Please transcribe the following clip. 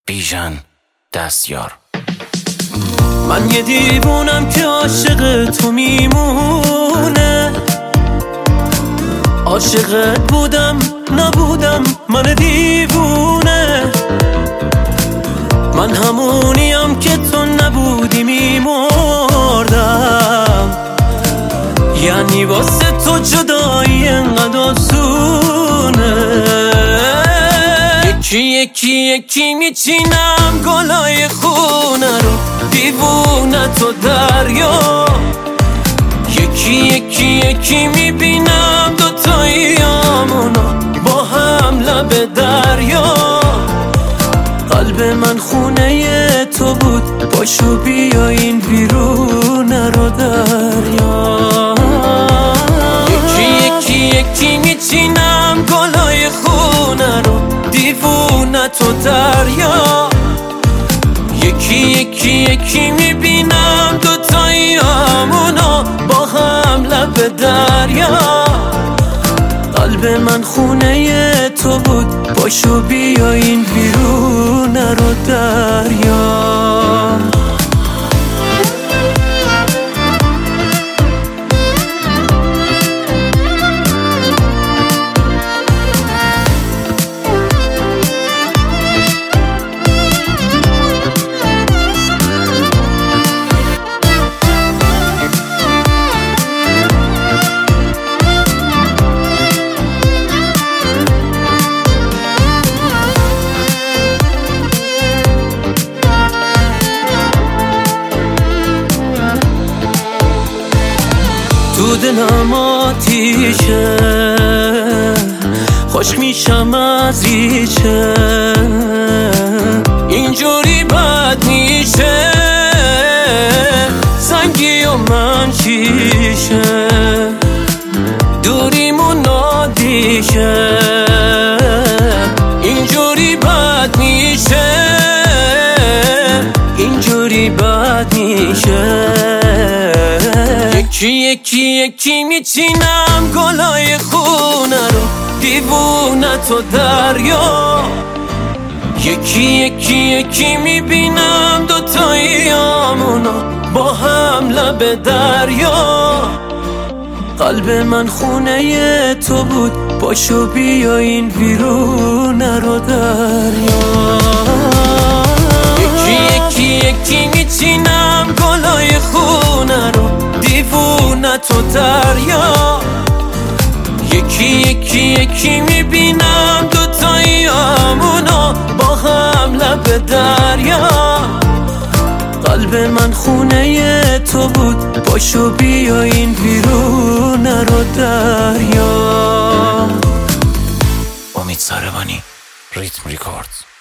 بیژن دستیار. من یه دیوونم که عاشق تو میمونه، عاشقت بودم نبودم من دیوونه، من همونیم که تو نبودی میمردم، یعنی واسه تو جدایی انقدر آسونه. یکی میچینم گلای خونه رو، دیوونه تو دریا، یکی میبینم دوتاییامونو با هم لب دریا. قلب من خونه تو بود، پاشو بیا این بیرونه رو دریا. یکی میچینم گلای خونه رو، دیوونه تو دریا، یکی میبینم دوتاییامونو با هم لب دریا. قلب من خونه تو بود، پاشو بیا این بیرونه رو دریا. تو دلم آتیشه، خوش میشم از ریشه، اینجوری بد میشه سنگی و من شیشه، دوریمون نادیشه، اینجوری بد میشه، اینجوری بد میشه. یکی میچینم گلای خونه رو، دیوونه تو دریا، یکی میبینم دوتاییامونو با هم لب دریا. قلب من خونه تو بود، پاشو بیا این بیرونه رو دریا. یکی میچینم گلای خونه رو، دیوونه تو دریا، یکی میبینم دوتاییامونو با هم لب دریا. قلب من خونه تو بود، پاشو بیا این بیرونه رو دریا. امید ساربانی، ریتم ریکوردز.